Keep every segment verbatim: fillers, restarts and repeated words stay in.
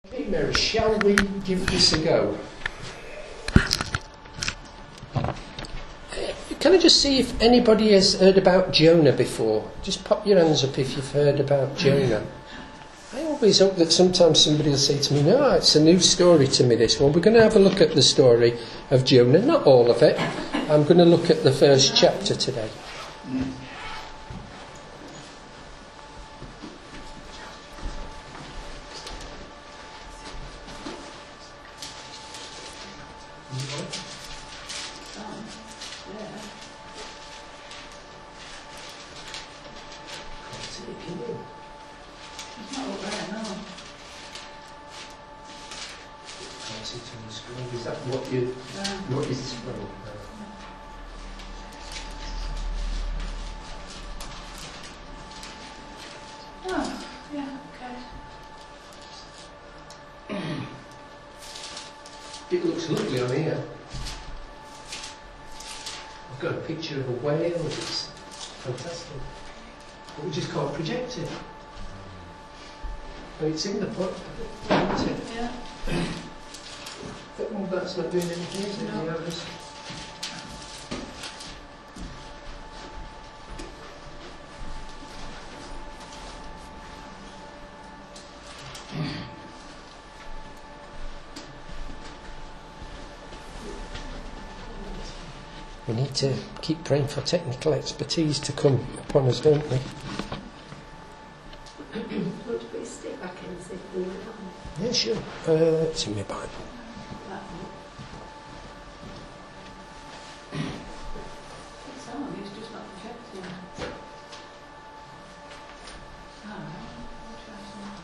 Hey Mary, shall we give this a go? Can I just see if anybody has heard about Jonah before? Just pop your hands up if you've heard about Jonah. I always hope that sometimes somebody will say to me, no, it's a new story to me, this one. We're going to have a look at the story of Jonah, not all of it. I'm going to look at the first chapter today. Is that what you, what is scroll? Oh, yeah, okay. It looks lovely on here. I've got a picture of a whale. It's fantastic. But we just can't project it. But it's in the book, isn't it? Yeah. But well, that's not doing anything, is it? No. The others? We need to keep praying for technical expertise to come upon us, don't we? Want to put your stick back in and see if we can get on? Yeah, sure. Uh, it's in my Bible. That one. It's on, it's just not projecting. Oh, we'll try some.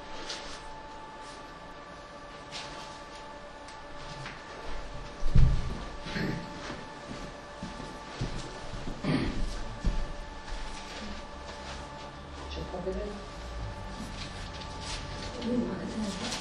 Shall I pop it in? Mm, like I said.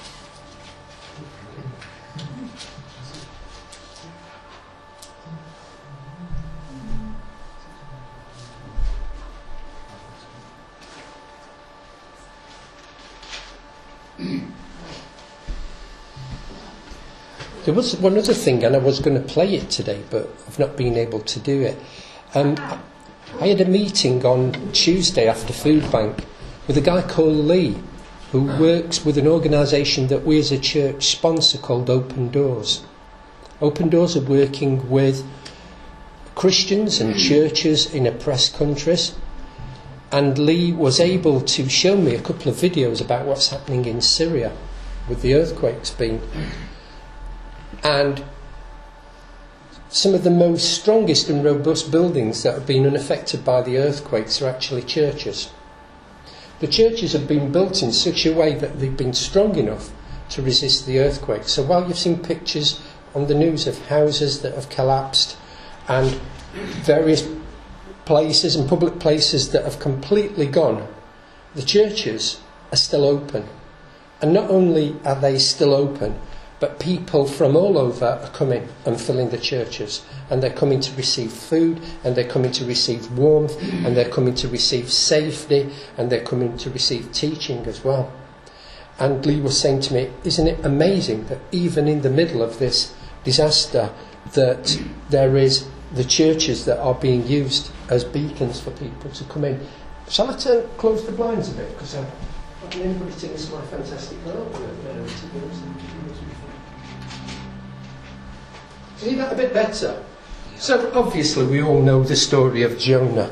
There was one other thing, and I was going to play it today, but I've not been able to do it. Um, I had a meeting on Tuesday after Food Bank with a guy called Lee, who works with an organisation that we as a church sponsor called Open Doors. Open Doors are working with Christians and churches in oppressed countries, and Lee was able to show me a couple of videos about what's happening in Syria with the earthquakes being. And some of the most strongest and robust buildings that have been unaffected by the earthquakes are actually churches. The churches have been built in such a way that they've been strong enough to resist the earthquake. So while you've seen pictures on the news of houses that have collapsed and various places and public places that have completely gone, the churches are still open. And not only are they still open, but people from all over are coming and filling the churches. And they're coming to receive food, and they're coming to receive warmth, and they're coming to receive safety, and they're coming to receive teaching as well. And Lee was saying to me, isn't it amazing that even in the middle of this disaster, that there is the churches that are being used as beacons for people to come in. Shall I turn, close the blinds a bit? Because I don't want anybody to miss my fantastic world. See that a bit better? So obviously we all know the story of Jonah.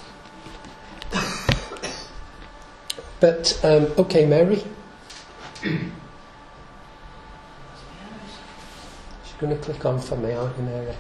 But, um, okay, Mary. She's going to click on for me, aren't you, Mary?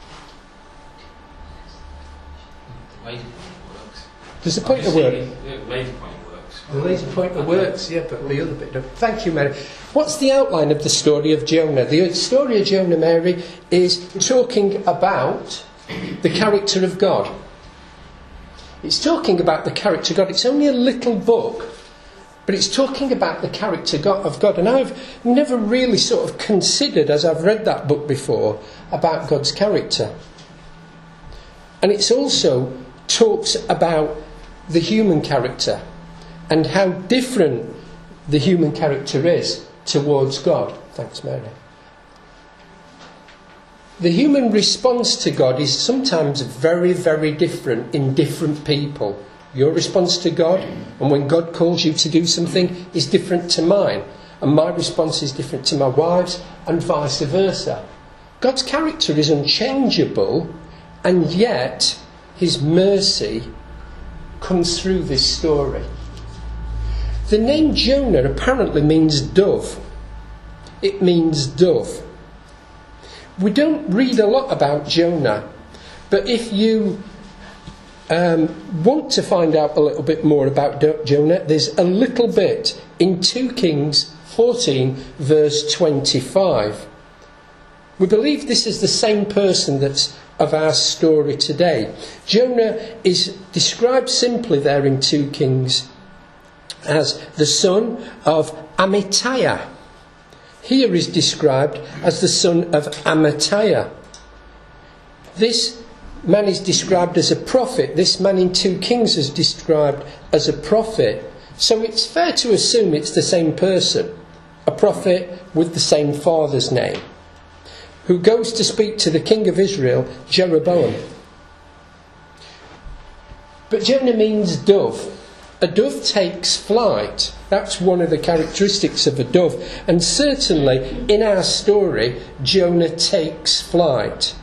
The laser pointer works. Does the pointer work? Yeah, the laser pointer works. The laser pointer works, yeah, but the other bit doesn't. Thank you, Mary. What's the outline of the story of Jonah? The story of Jonah, Mary, is talking about the character of God. It's talking about the character of God. It's only a little book, but it's talking about the character of God. And I've never really sort of considered, as I've read that book before, about God's character. And it's also talks about the human character and how different the human character is towards God. Thanks, Mary. The human response to God is sometimes very, very different in different people. Your response to God, and when God calls you to do something, is different to mine. And my response is different to my wife's, and vice versa. God's character is unchangeable, and yet his mercy comes through this story. The name Jonah apparently means dove. It means dove. We don't read a lot about Jonah, but if you um, want to find out a little bit more about Do- Jonah, there's a little bit in Second Kings fourteen, verse twenty-five. We believe this is the same person that's of our story today. Jonah is described simply there in Second Kings as the son of Amittai. Here is described as the son of Amittai. This man is described as a prophet. This man in Second Kings is described as a prophet. So it's fair to assume it's the same person, a prophet with the same father's name, who goes to speak to the king of Israel, Jeroboam. But Jonah means dove. A dove takes flight. That's one of the characteristics of a dove. And certainly in our story, Jonah takes flight.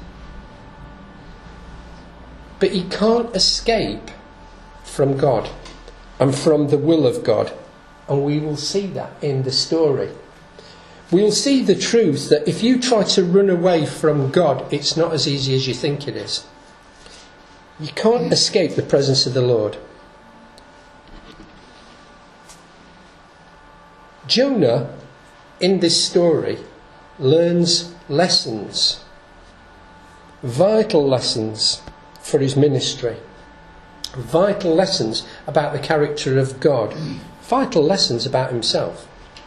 But he can't escape from God and from the will of God. And we will see that in the story. We'll see the truth that if you try to run away from God, it's not as easy as you think it is. You can't escape the presence of the Lord. Jonah, in this story, learns lessons, vital lessons for his ministry, vital lessons about the character of God, vital lessons about himself.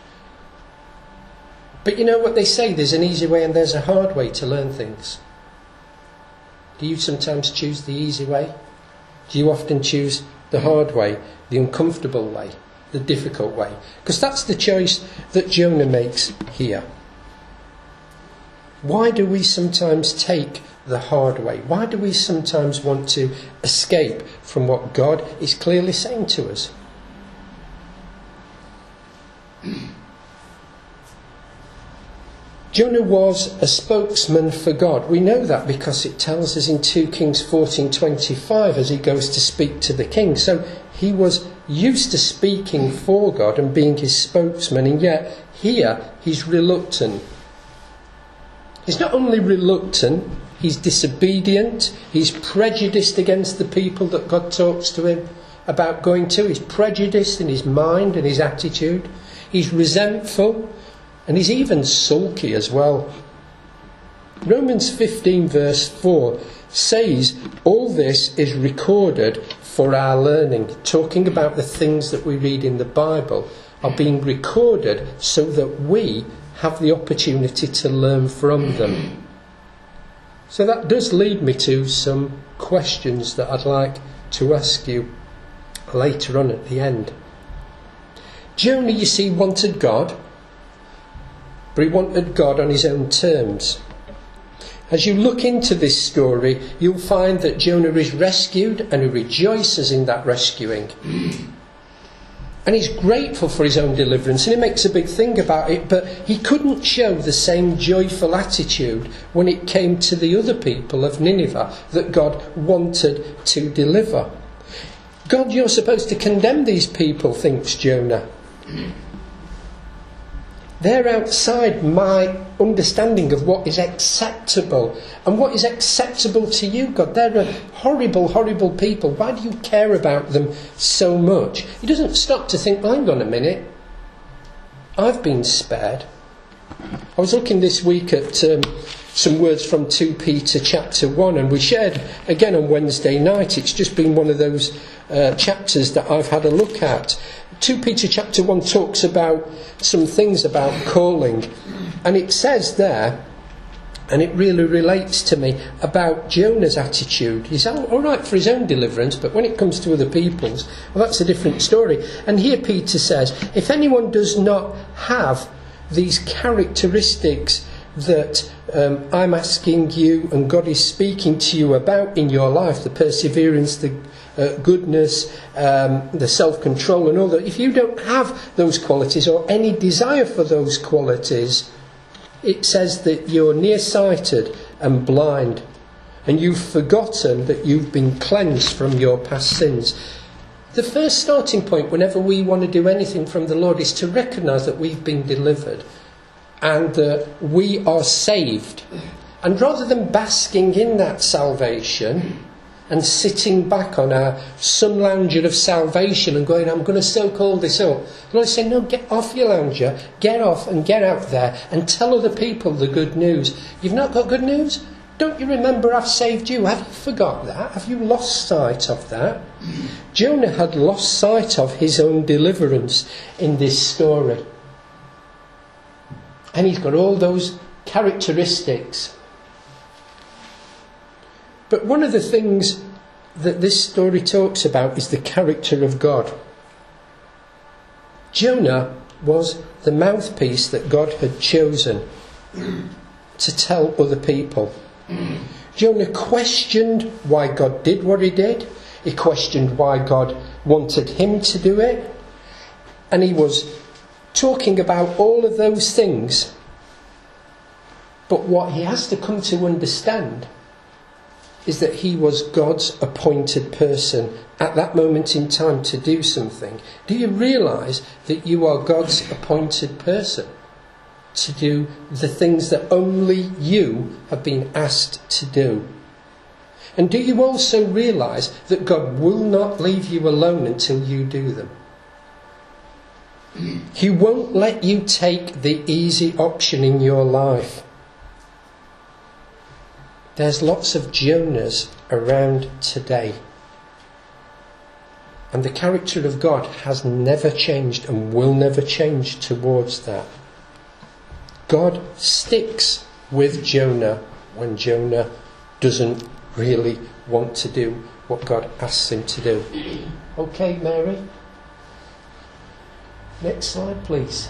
But you know what they say, there's an easy way and there's a hard way to learn things. Do you sometimes choose the easy way? Do you often choose the hard way, the uncomfortable way, the difficult way? Because that's the choice that Jonah makes here. Why do we sometimes take the hard way? Why do we sometimes want to escape from what God is clearly saying to us? Jonah was a spokesman for God. We know that because it tells us in Second Kings fourteen twenty-five as he goes to speak to the king. So he was used to speaking for God and being his spokesman, and yet here he's reluctant. He's not only reluctant, he's disobedient, he's prejudiced against the people that God talks to him about going to. He's prejudiced in his mind and his attitude. He's resentful. And he's even sulky as well. Romans fifteen verse four says all this is recorded for our learning. Talking about the things that we read in the Bible are being recorded so that we have the opportunity to learn from them. So that does lead me to some questions that I'd like to ask you later on at the end. Jonah, you see, wanted God. But he wanted God on his own terms. As you look into this story, you'll find that Jonah is rescued and he rejoices in that rescuing. And he's grateful for his own deliverance and he makes a big thing about it, but he couldn't show the same joyful attitude when it came to the other people of Nineveh that God wanted to deliver. God, you're supposed to condemn these people, thinks Jonah. They're outside my understanding of what is acceptable. And what is acceptable to you, God? They're a horrible, horrible people. Why do you care about them so much? He doesn't stop to think, well, hang on a minute. I've been spared. I was looking this week at um, some words from Second Peter chapter one, and we shared again on Wednesday night. It's just been one of those uh, chapters that I've had a look at. Second Peter chapter one talks about some things about calling, and it says there, and it really relates to me, about Jonah's attitude. He's all right for his own deliverance, but when it comes to other people's, well, that's a different story. And here Peter says, if anyone does not have these characteristics that um, I'm asking you and God is speaking to you about in your life, the perseverance, the uh, goodness, um, the self-control and all that, if you don't have those qualities or any desire for those qualities, it says that you're nearsighted and blind, and you've forgotten that you've been cleansed from your past sins. The first starting point whenever we want to do anything from the Lord is to recognise that we've been delivered and that we are saved. And rather than basking in that salvation and sitting back on our sun lounger of salvation and going, I'm going to soak all this up, the Lord is saying, no, get off your lounger, get off and get out there and tell other people the good news. You've not got good news? Don't you remember I've saved you? Have you forgot that? Have you lost sight of that? Jonah had lost sight of his own deliverance in this story. And he's got all those characteristics. But one of the things that this story talks about is the character of God. Jonah was the mouthpiece that God had chosen to tell other people. Jonah questioned why God did what he did. He questioned why God wanted him to do it. And he was talking about all of those things. But what he has to come to understand is that he was God's appointed person at that moment in time to do something. Do you realise that you are God's appointed person to do the things that only you have been asked to do? And do you also realise that God will not leave you alone until you do them? He won't let you take the easy option in your life. There's lots of Jonahs around today. And the character of God has never changed and will never change towards that. God sticks with Jonah when Jonah doesn't really want to do what God asks him to do. Okay, Mary? Next slide, please.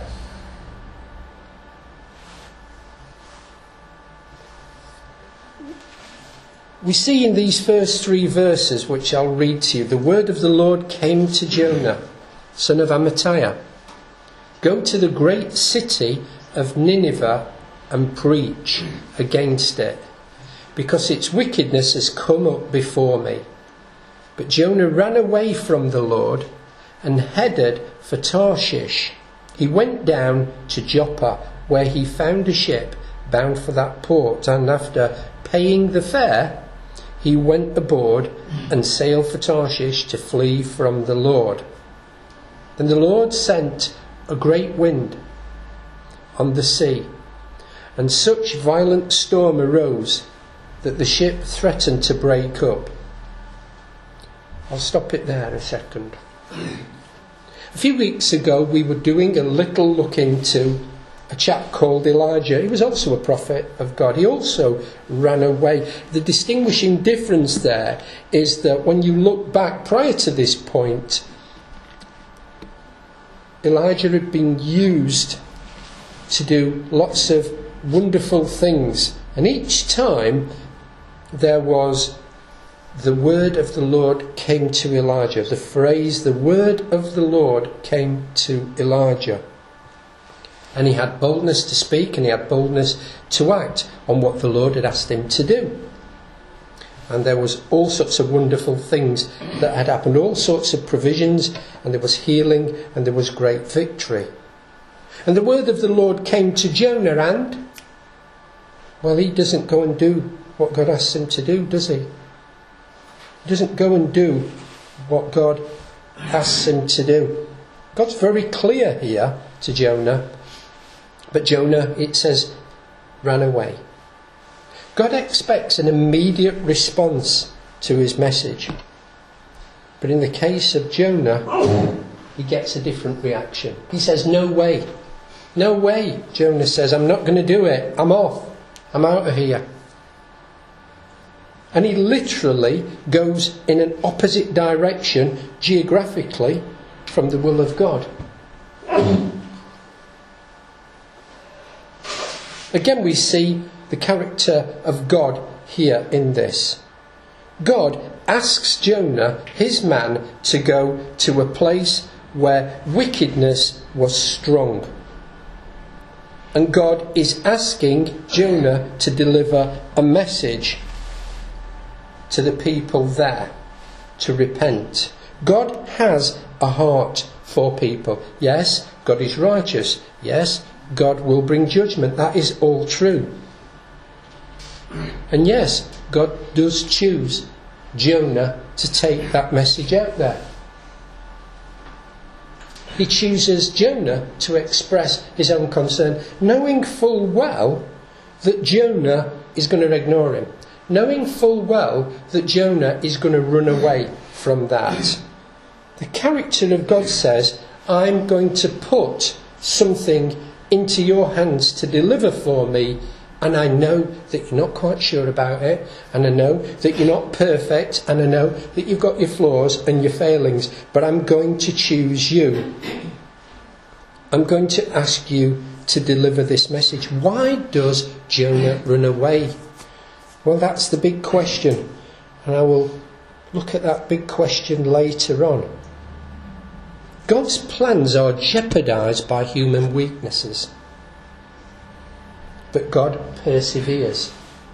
We see in these first three verses, which I'll read to you, the word of the Lord came to Jonah, son of Amittai. Go to the great city of Nineveh and preach against it, because its wickedness has come up before me. But Jonah ran away from the Lord and headed for Tarshish. He went down to Joppa, where he found a ship bound for that port, and after paying the fare, he went aboard and sailed for Tarshish to flee from the Lord. Then the Lord sent a great wind on the sea, and such violent storm arose that the ship threatened to break up. I'll stop it there a second. A few weeks ago we were doing a little look into a chap called Elijah. He was also a prophet of God. He also ran away. The distinguishing difference there is that when you look back prior to this point, Elijah had been used to do lots of wonderful things, and each time there was the word of the Lord came to Elijah. The phrase, the word of the Lord came to Elijah. And he had boldness to speak, and he had boldness to act on what the Lord had asked him to do. And there was all sorts of wonderful things that had happened, all sorts of provisions, and there was healing, and there was great victory. And the word of the Lord came to Jonah, and, well, he doesn't go and do what God asks him to do, does he? He doesn't go and do what God asks him to do. God's very clear here to Jonah, but Jonah, it says, ran away. God expects an immediate response to his message. But in the case of Jonah, he gets a different reaction. He says, no way. No way, Jonah says, I'm not going to do it. I'm off. I'm out of here. And he literally goes in an opposite direction geographically from the will of God. Again, we see the character of God here in this. God asks Jonah, his man, to go to a place where wickedness was strong. And God is asking Jonah to deliver a message to the people there to repent. God has a heart for people. Yes, God is righteous. Yes, God will bring judgment. That is all true. And yes, God does choose Jonah to take that message out there. He chooses Jonah to express his own concern, knowing full well that Jonah is going to ignore him, knowing full well that Jonah is going to run away from that. The character of God says, I'm going to put something into your hands to deliver for me, and I know that you're not quite sure about it, and I know that you're not perfect, and I know that you've got your flaws and your failings, but I'm going to choose you. I'm going to ask you to deliver this message. Why does Jonah run away? Well, that's the big question, and I will look at that big question later on. God's plans are jeopardised by human weaknesses. But God perseveres.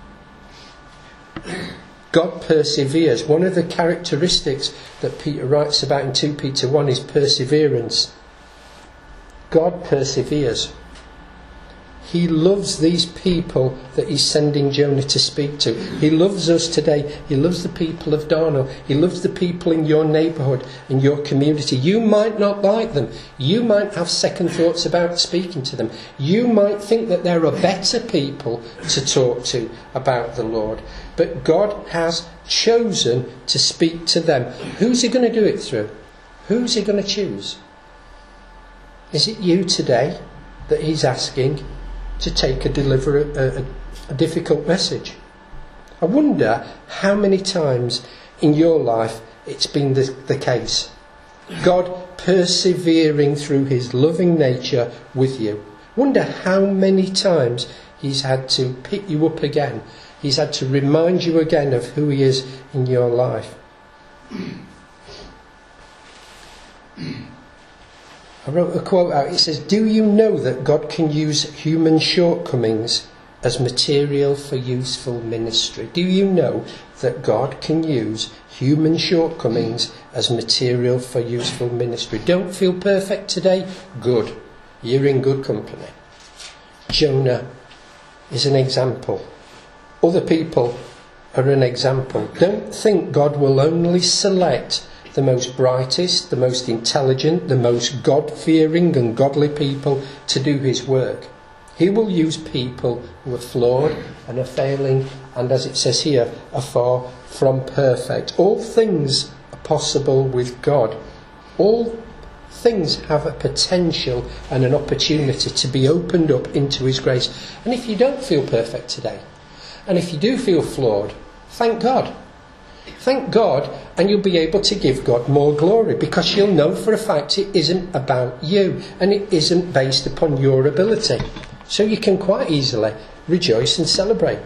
God perseveres. One of the characteristics that Peter writes about in Second Peter one is perseverance. God perseveres. He loves these people that he's sending Jonah to speak to. He loves us today. He loves the people of Darnell. He loves the people in your neighbourhood, in your community. You might not like them. You might have second thoughts about speaking to them. You might think that there are better people to talk to about the Lord. But God has chosen to speak to them. Who's he going to do it through? Who's he going to choose? Is it you today that he's asking to take a deliver a, a, a difficult message? I wonder how many times in your life it's been the, the case. God persevering through his loving nature with you. Wonder how many times he's had to pick you up again. He's had to remind you again of who he is in your life. I wrote a quote out. It says, do you know that God can use human shortcomings as material for useful ministry? Do you know that God can use human shortcomings as material for useful ministry? Don't feel perfect today? Good. You're in good company. Jonah is an example. Other people are an example. Don't think God will only select the most brightest, the most intelligent, the most God-fearing and godly people to do his work. He will use people who are flawed and are failing, and as it says here, are far from perfect. All things are possible with God. All things have a potential and an opportunity to be opened up into his grace. And if you don't feel perfect today, and if you do feel flawed, thank God. Thank God, and you'll be able to give God more glory, because you'll know for a fact it isn't about you and it isn't based upon your ability. So you can quite easily rejoice and celebrate.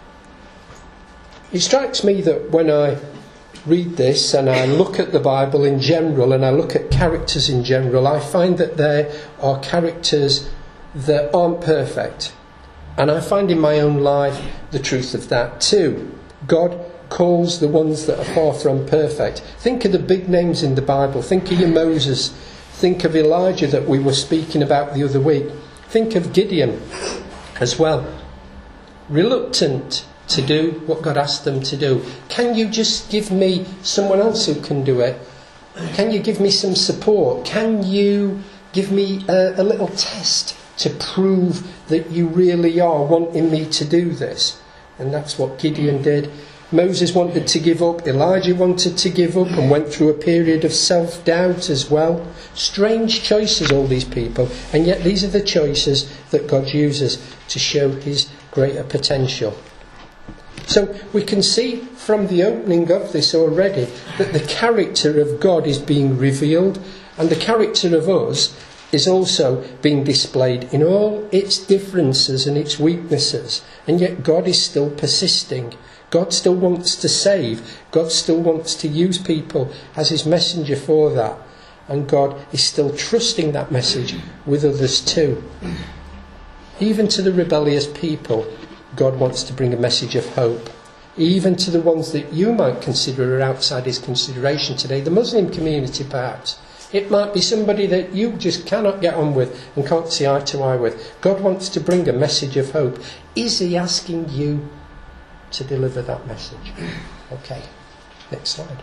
It strikes me that when I read this and I look at the Bible in general and I look at characters in general, I find that there are characters that aren't perfect. And I find in my own life the truth of that too. God calls the ones that are far from perfect. Think of the big names in the Bible. Think of your Moses. Think of Elijah that we were speaking about the other week. Think of Gideon as well. Reluctant to do what God asked them to do. Can you just give me someone else who can do it? Can you give me some support? Can you give me a, a little test to prove that you really are wanting me to do this? And that's what Gideon did. Moses wanted to give up. Elijah wanted to give up and went through a period of self-doubt as well. Strange choices, all these people. And yet these are the choices that God uses to show his greater potential. So we can see from the opening of this already that the character of God is being revealed, and the character of us is also being displayed in all its differences and its weaknesses, and yet God is still persisting. God still wants to save. God still wants to use people as his messenger for that, and God is still trusting that message with others too. Even to the rebellious people, God wants to bring a message of hope. Even to the ones that you might consider are outside his consideration today, the Muslim community perhaps. It might be somebody that you just cannot get on with and can't see eye to eye with. God wants to bring a message of hope. Is he asking you to deliver that message? Okay, next slide.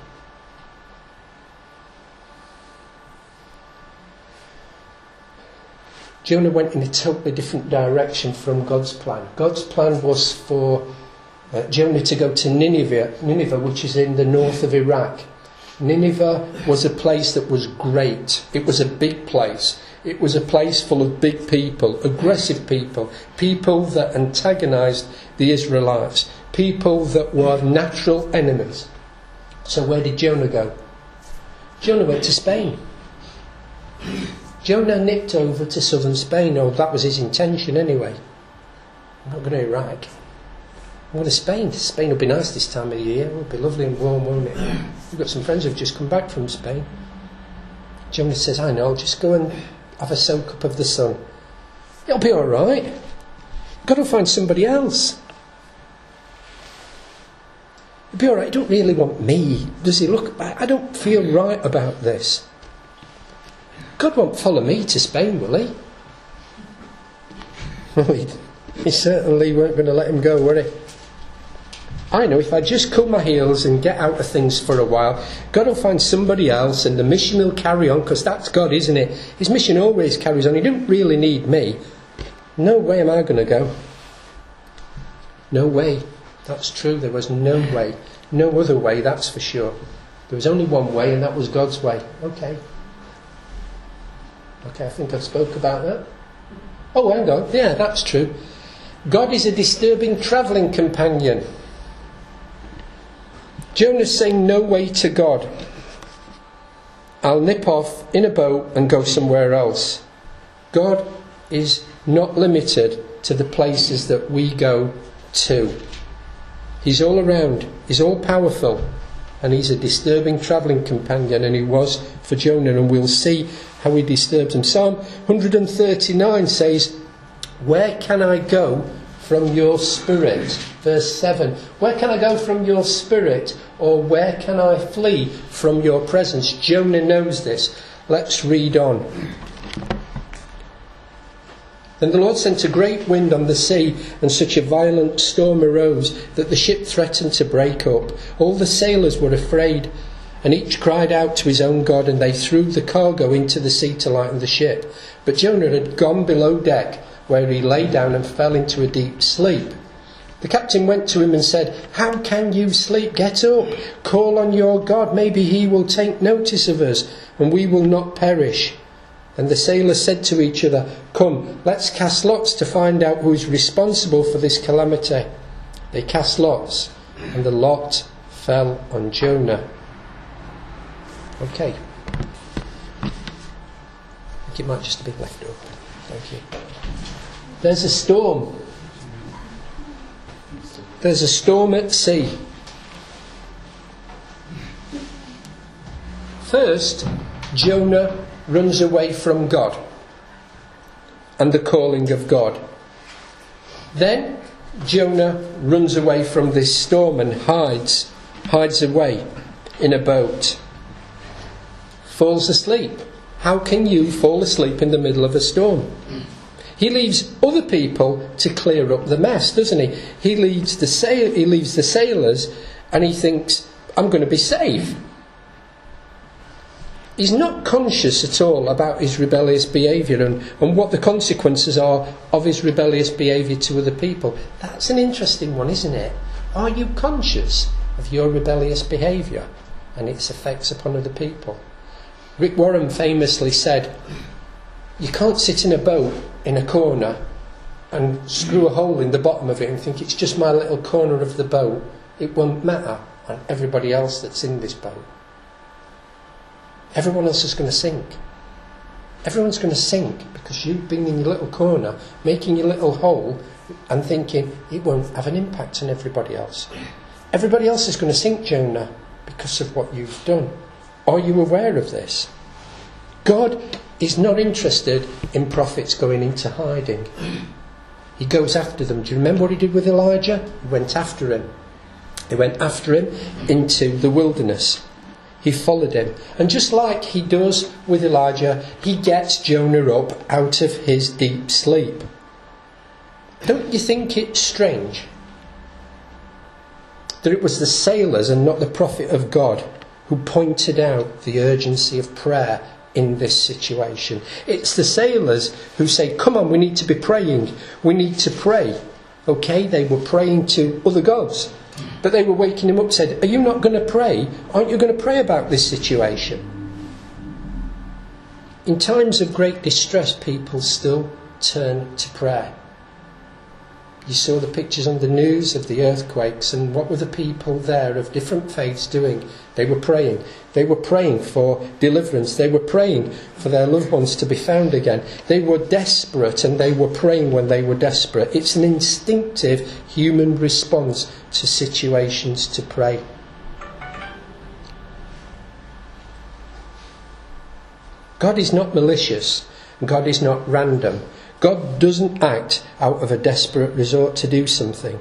Jonah went in a totally different direction from God's plan. God's plan was for uh, Jonah to go to Nineveh, Nineveh, which is in the north of Iraq. Nineveh was a place that was great. It was a big place. It was a place full of big people, aggressive people, people that antagonised the Israelites, people that were natural enemies. So where did Jonah go? Jonah went to Spain. Jonah nipped over to southern Spain, or that was his intention anyway. I'm not going to Iraq. I'm going to Spain. Spain will be nice this time of the year. It will be lovely and warm, won't it? We've got some friends who've just come back from Spain. Jonah says, I know, just go and have a soak up of the sun. It'll be all right. Got to find somebody else. It'll be all right. You don't really want me, does he? Look, I don't feel right about this. God won't follow me to Spain, will he? Well, he, he certainly weren't going to let him go, were he? I know if I just cut my heels and get out of things for a while, God will find somebody else and the mission will carry on, because that's God, isn't it? His mission always carries on. He didn't really need me. No way am I going to go. No way. That's true. There was no way. No other way, that's for sure. There was only one way, and that was God's way. Okay. Okay, I think I spoke about that. Oh, hang on. Yeah, that's true. God is a disturbing travelling companion. Jonah's saying no way to God. I'll nip off in a boat and go somewhere else. God is not limited to the places that we go to. He's all around. He's all powerful. And he's a disturbing travelling companion. And he was for Jonah. And we'll see how he disturbs him. Psalm one thirty-nine says, where can I go from your spirit? Verse seven. Where can I go from your spirit? Or where can I flee from your presence? Jonah knows this. Let's read on. Then the Lord sent a great wind on the sea, and such a violent storm arose that the ship threatened to break up. All the sailors were afraid, and each cried out to his own God, and they threw the cargo into the sea to lighten the ship. But Jonah had gone below deck, where he lay down and fell into a deep sleep. The captain went to him and said, how can you sleep? Get up, call on your God. Maybe he will take notice of us, and we will not perish. And the sailors said to each other, come, let's cast lots to find out who is responsible for this calamity. They cast lots, and the lot fell on Jonah. Okay. I think it might just have been left open. Thank you. There's a storm. There's a storm at sea. First, Jonah runs away from God and the calling of God. Then Jonah runs away from this storm and hides, hides away in a boat. Falls asleep. How can you fall asleep in the middle of a storm? He leaves other people to clear up the mess, doesn't he? He leaves the sail, he leaves the sailors, and he thinks, I'm going to be safe. He's not conscious at all about his rebellious behaviour and, and what the consequences are of his rebellious behaviour to other people. That's an interesting one, isn't it? Are you conscious of your rebellious behaviour and its effects upon other people? Rick Warren famously said, you can't sit in a boat in a corner and screw a hole in the bottom of it and think it's just my little corner of the boat. It won't matter on everybody else that's in this boat. Everyone else is going to sink. Everyone's going to sink because you've been in your little corner, making your little hole and thinking it won't have an impact on everybody else. Everybody else is going to sink, Jonah, because of what you've done. Are you aware of this? God is not interested in prophets going into hiding. He goes after them. Do you remember what he did with Elijah? He went after him. He went after him into the wilderness. He followed him. And just like he does with Elijah, he gets Jonah up out of his deep sleep. Don't you think it's strange that it was the sailors and not the prophet of God who pointed out the urgency of prayer in this situation? It's the sailors who say, come on, we need to be praying. We need to pray. Okay, they were praying to other gods. But they were waking him up, said, are you not going to pray? Aren't you going to pray about this situation? In times of great distress, people still turn to prayer. You saw the pictures on the news of the earthquakes, and what were the people there of different faiths doing? They were praying. They were praying for deliverance. They were praying for their loved ones to be found again. They were desperate, and they were praying when they were desperate. It's an instinctive human response to situations to pray. God is not malicious. God is not random. God doesn't act out of a desperate resort to do something.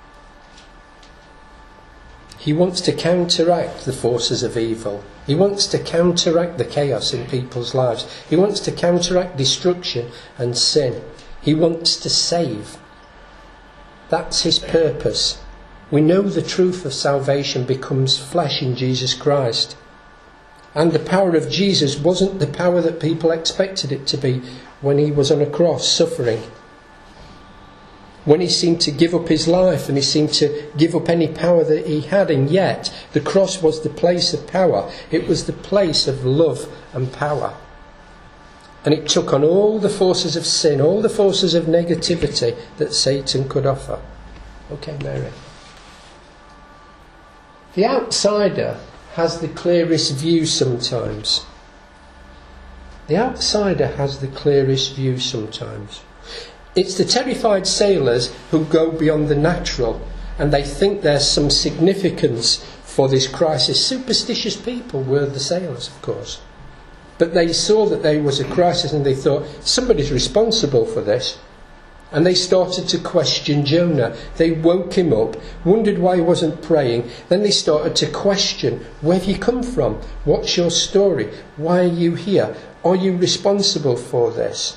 He wants to counteract the forces of evil. He wants to counteract the chaos in people's lives. He wants to counteract destruction and sin. He wants to save. That's his purpose. We know the truth of salvation becomes flesh in Jesus Christ. And the power of Jesus wasn't the power that people expected it to be when he was on a cross suffering. When he seemed to give up his life and he seemed to give up any power that he had, and yet the cross was the place of power. It was the place of love and power. And it took on all the forces of sin, all the forces of negativity that Satan could offer. Okay, Mary. The outsider has the clearest view sometimes. The outsider has the clearest view sometimes. It's the terrified sailors who go beyond the natural and they think there's some significance for this crisis. Superstitious people were the sailors, of course. But they saw that there was a crisis and they thought, somebody's responsible for this. And they started to question Jonah. They woke him up, wondered why he wasn't praying. Then they started to question, where have you come from? What's your story? Why are you here? Are you responsible for this?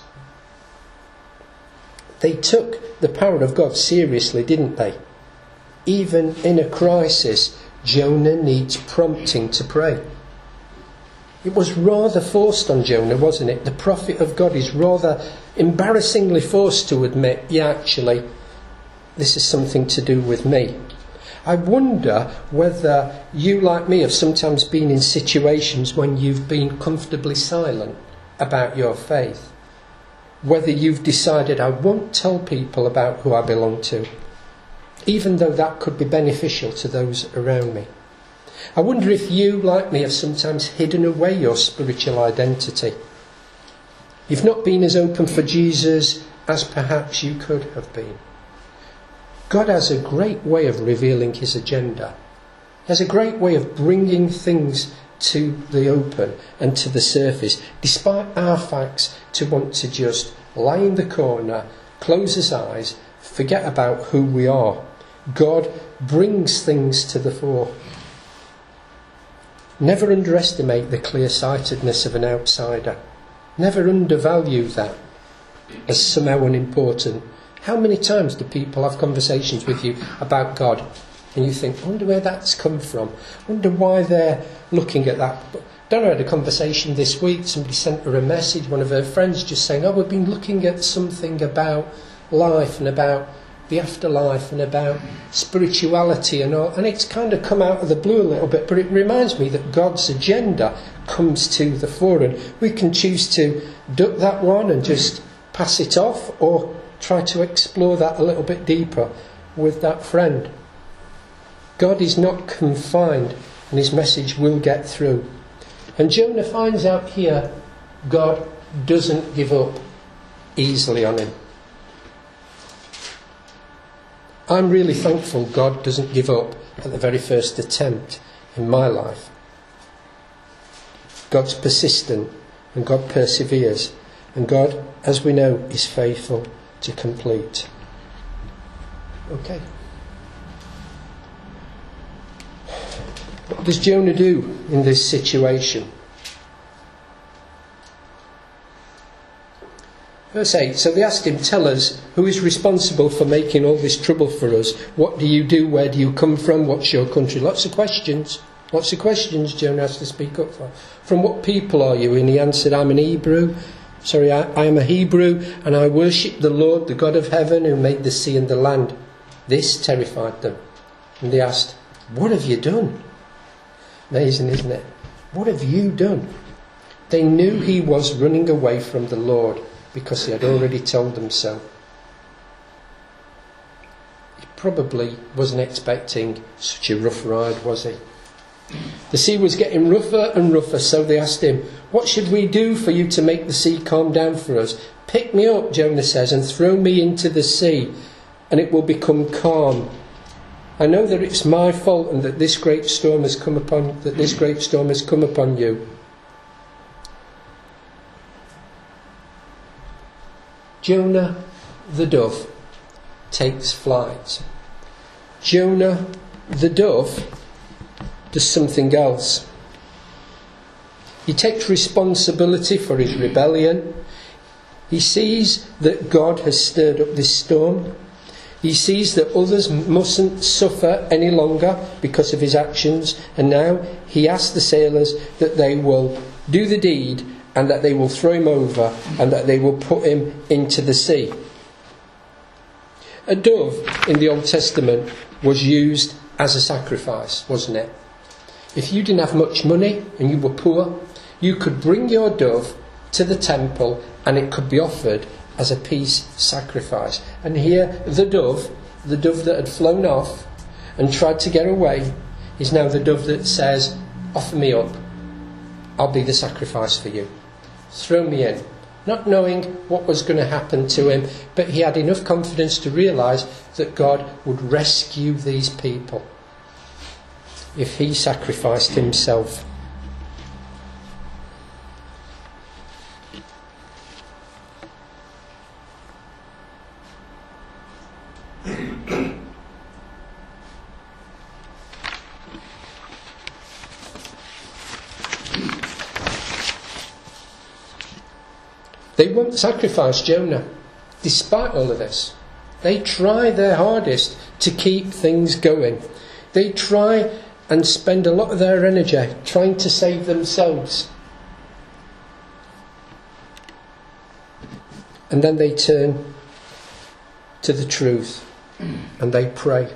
They took the power of God seriously, didn't they? Even in a crisis, Jonah needs prompting to pray. It was rather forced on Jonah, wasn't it? The prophet of God is rather embarrassingly forced to admit, yeah, actually, this is something to do with me. I wonder whether you, like me, have sometimes been in situations when you've been comfortably silent about your faith. Whether you've decided, I won't tell people about who I belong to, even though that could be beneficial to those around me. I wonder if you, like me, have sometimes hidden away your spiritual identity. You've not been as open for Jesus as perhaps you could have been. God has a great way of revealing his agenda. He has a great way of bringing things to the open and to the surface, despite our facts to want to just lie in the corner, close his eyes, forget about who we are. God brings things to the fore. Never underestimate the clear-sightedness of an outsider. Never undervalue that as somehow unimportant. How many times do people have conversations with you about God and you think, I wonder where that's come from? I wonder why they're looking at that. Donna had a conversation this week. Somebody sent her a message, one of her friends, just saying, oh, we've been looking at something about life and about the afterlife and about spirituality and all, and it's kind of come out of the blue a little bit, but it reminds me that God's agenda comes to the fore, and we can choose to duck that one and just pass it off, or try to explore that a little bit deeper with that friend. God is not confined, and his message will get through. And Jonah finds out here God doesn't give up easily on him. I'm really thankful God doesn't give up at the very first attempt in my life. God's persistent and God perseveres, and God, as we know, is faithful to complete. Okay. What does Jonah do in this situation? Verse eight, so they asked him, tell us, who is responsible for making all this trouble for us? What do you do? Where do you come from? What's your country? Lots of questions. Lots of questions Jonah has to speak up for. From what people are you? And he answered, I'm an Hebrew. Sorry, I, I am a Hebrew, and I worship the Lord, the God of heaven, who made the sea and the land. This terrified them. And they asked, what have you done? Amazing, isn't it? What have you done? They knew he was running away from the Lord, because he had already told them so. He probably wasn't expecting such a rough ride, was he? The sea was getting rougher and rougher, so they asked him, what should we do for you to make the sea calm down for us? Pick me up, Jonah says, and throw me into the sea, and it will become calm. I know that it's my fault and that this great storm has come upon that this great storm has come upon you. Jonah the dove takes flight. Jonah the dove does something else. He takes responsibility for his rebellion. He sees that God has stirred up this storm. He sees that others mustn't suffer any longer because of his actions. And now he asks the sailors that they will do the deed and that they will throw him over and that they will put him into the sea. A dove in the Old Testament was used as a sacrifice, wasn't it? If you didn't have much money and you were poor, you could bring your dove to the temple and it could be offered as a peace sacrifice. And here the dove, the dove that had flown off and tried to get away, is now the dove that says, offer me up, I'll be the sacrifice for you. Throw me in. Not knowing what was going to happen to him, but he had enough confidence to realise that God would rescue these people if he sacrificed himself. They won't sacrifice Jonah, despite all of this. They try their hardest to keep things going. They try and spend a lot of their energy trying to save themselves. And then they turn to the truth and they pray.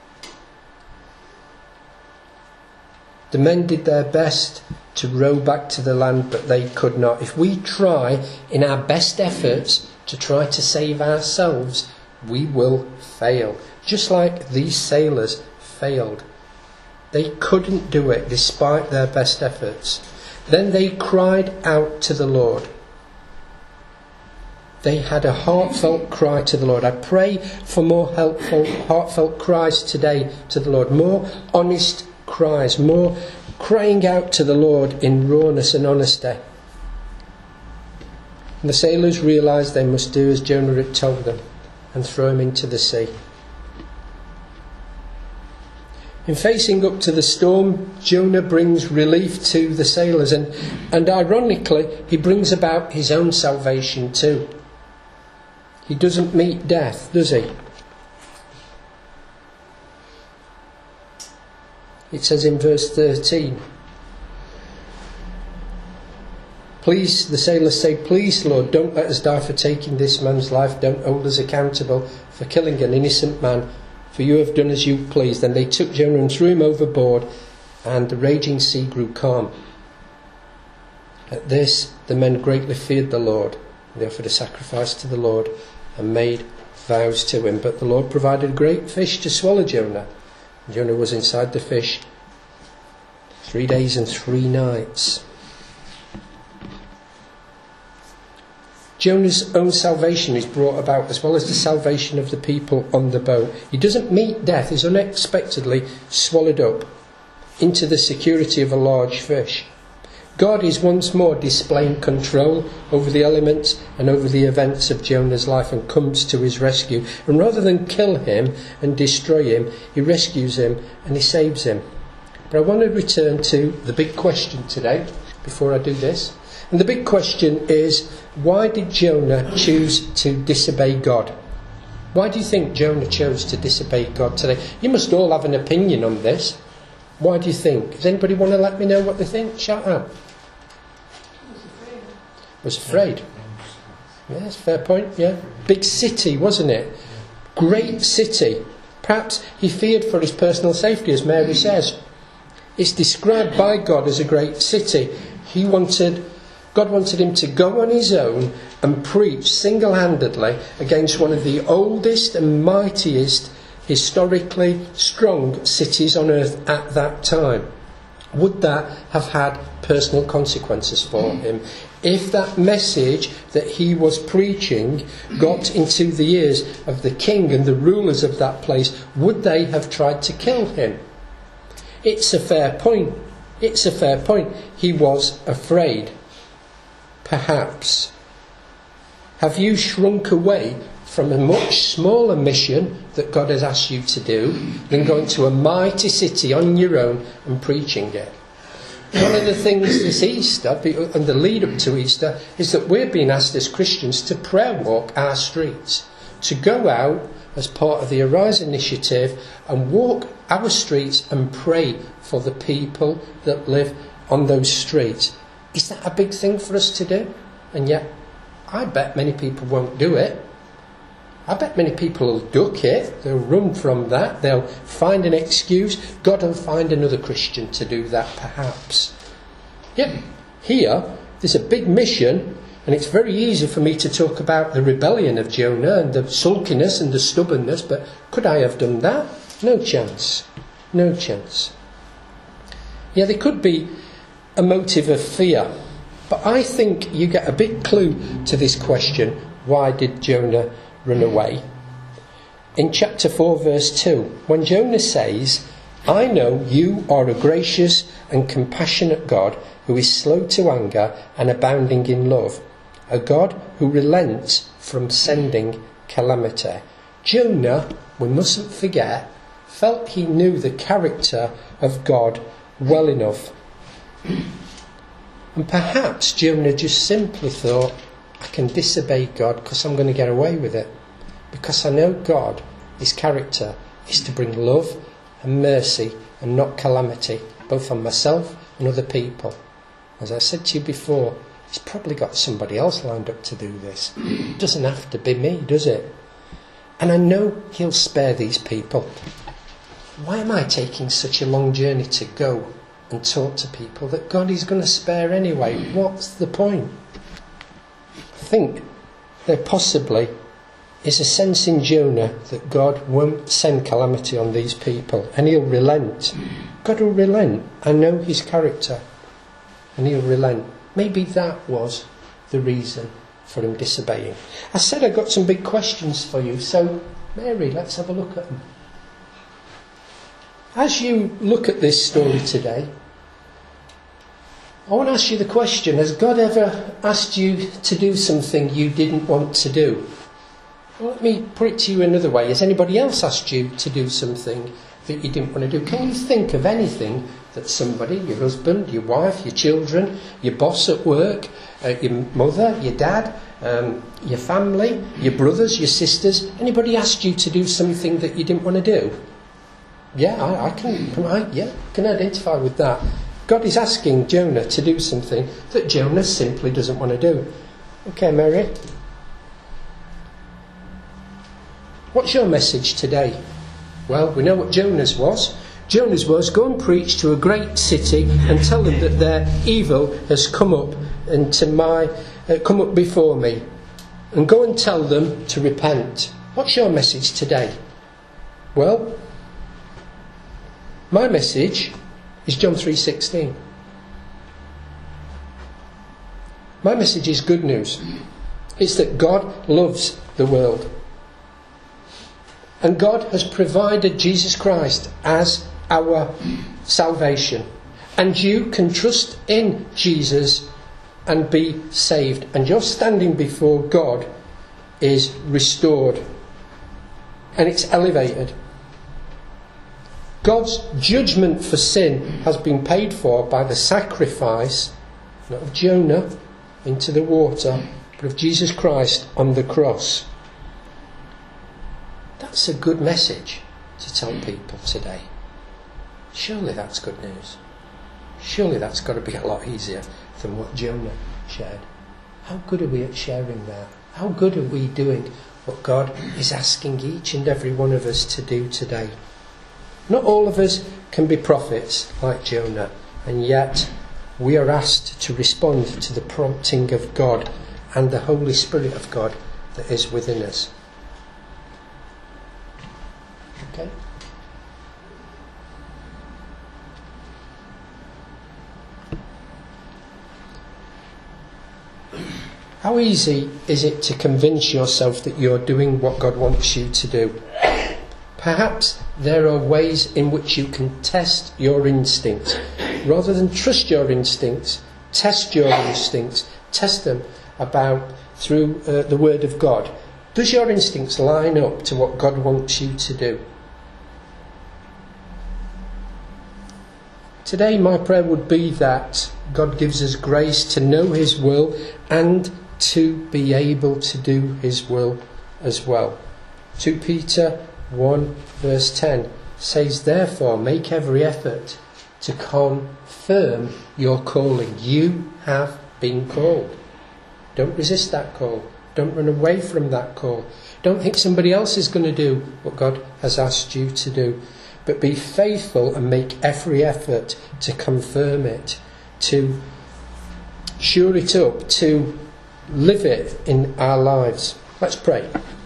The men did their best to row back to the land, but they could not. If we try in our best efforts to try to save ourselves, we will fail. Just like these sailors failed. They couldn't do it despite their best efforts. Then they cried out to the Lord. They had a heartfelt cry to the Lord. I pray for more helpful, heartfelt cries today to the Lord. More honest cries, more crying out to the Lord in rawness and honesty. And the sailors realised they must do as Jonah had told them and throw him into the sea. In facing up to the storm, Jonah brings relief to the sailors, and, and ironically, he brings about his own salvation too. He doesn't meet death, does he? It says in verse thirteen, please, the sailors say, please, Lord, don't let us die for taking this man's life. Don't hold us accountable for killing an innocent man, for you have done as you pleased. Then they took Jonah and threw him overboard, and the raging sea grew calm. At this, the men greatly feared the Lord. They offered a sacrifice to the Lord and made vows to him. But the Lord provided a great fish to swallow Jonah. Jonah was inside the fish three days and three nights. Jonah's own salvation is brought about as well as the salvation of the people on the boat. He doesn't meet death. He's unexpectedly swallowed up into the security of a large fish. God is once more displaying control over the elements and over the events of Jonah's life and comes to his rescue. And rather than kill him and destroy him, he rescues him and he saves him. But I want to return to the big question today, before I do this. And the big question is, why did Jonah choose to disobey God? Why do you think Jonah chose to disobey God today? You must all have an opinion on this. Why do you think? Does anybody want to let me know what they think? Shout out. Was afraid. Yes, fair point, yeah. Big city, wasn't it? Great city. Perhaps he feared for his personal safety, as Mary says. It's described by God as a great city. He wanted... God wanted him to go on his own and preach single-handedly against one of the oldest and mightiest, historically strong cities on earth at that time. Would that have had personal consequences for him? If that message that he was preaching got into the ears of the king and the rulers of that place, would they have tried to kill him? It's a fair point. It's a fair point. He was afraid. Perhaps. Have you shrunk away from a much smaller mission that God has asked you to do than going to a mighty city on your own and preaching it? One of the things this Easter and the lead up to Easter is that we're being asked as Christians to prayer walk our streets, to go out as part of the Arise Initiative and walk our streets and pray for the people that live on those streets. Is that a big thing for us to do? And yet, I bet many people won't do it. I bet many people will duck it. They'll run from that. They'll find an excuse. God will find another Christian to do that, perhaps. Yet, here, there's a big mission, and it's very easy for me to talk about the rebellion of Jonah and the sulkiness and the stubbornness, but could I have done that? No chance. No chance. Yeah, there could be a motive of fear. But I think you get a big clue to this question, why did Jonah run away? In chapter four verse two, when Jonah says, I know you are a gracious and compassionate God who is slow to anger and abounding in love, a God who relents from sending calamity. Jonah, we mustn't forget, felt he knew the character of God well enough. And perhaps Jonah just simply thought, I can disobey God because I'm going to get away with it. Because I know God, his character, is to bring love and mercy and not calamity, both on myself and other people. As I said to you before, he's probably got somebody else lined up to do this. It doesn't have to be me, does it? And I know he'll spare these people. Why am I taking such a long journey to go and talk to people that God is going to spare anyway? What's the point? I think there possibly is a sense in Jonah that God won't send calamity on these people and he'll relent. God will relent. I know his character and he'll relent. Maybe that was the reason for him disobeying. I said I got some big questions for you, so Mary, let's have a look at them. As you look at this story today, I want to ask you the question, has God ever asked you to do something you didn't want to do? Well, let me put it to you another way. Has anybody else asked you to do something that you didn't want to do? Can you think of anything that somebody, your husband, your wife, your children, your boss at work, uh, your mother, your dad, um, your family, your brothers, your sisters, anybody asked you to do something that you didn't want to do? Yeah, I, I can, can I, yeah, can identify with that. God is asking Jonah to do something that Jonah simply doesn't want to do. Okay, Mary. What's your message today? Well, we know what Jonah's was. Jonah's was, go and preach to a great city and tell them that their evil has come up into my, uh, come up before me. And go and tell them to repent. What's your message today? Well, my message is John three sixteen. My message is good news. It's that God loves the world. And God has provided Jesus Christ as our salvation. And you can trust in Jesus and be saved. And your standing before God is restored. And it's elevated. God's judgment for sin has been paid for by the sacrifice, not of Jonah into the water, but of Jesus Christ on the cross. That's a good message to tell people today. Surely that's good news. Surely that's got to be a lot easier than what Jonah shared. How good are we at sharing that? How good are we doing what God is asking each and every one of us to do today? Not all of us can be prophets like Jonah, and yet we are asked to respond to the prompting of God and the Holy Spirit of God that is within us. Okay? How easy is it to convince yourself that you're doing what God wants you to do? Perhaps there are ways in which you can test your instincts. Rather than trust your instincts, test your instincts. Test them about through uh, the Word of God. Does your instincts line up to what God wants you to do? Today my prayer would be that God gives us grace to know His will and to be able to do His will as well. Second Peter one verse ten says, therefore make every effort to confirm your calling. You have been called. Don't resist that call. Don't run away from that call. Don't think somebody else is going to do what God has asked you to do. But be faithful and make every effort to confirm it, to sure it up, to live it in our lives. Let's pray.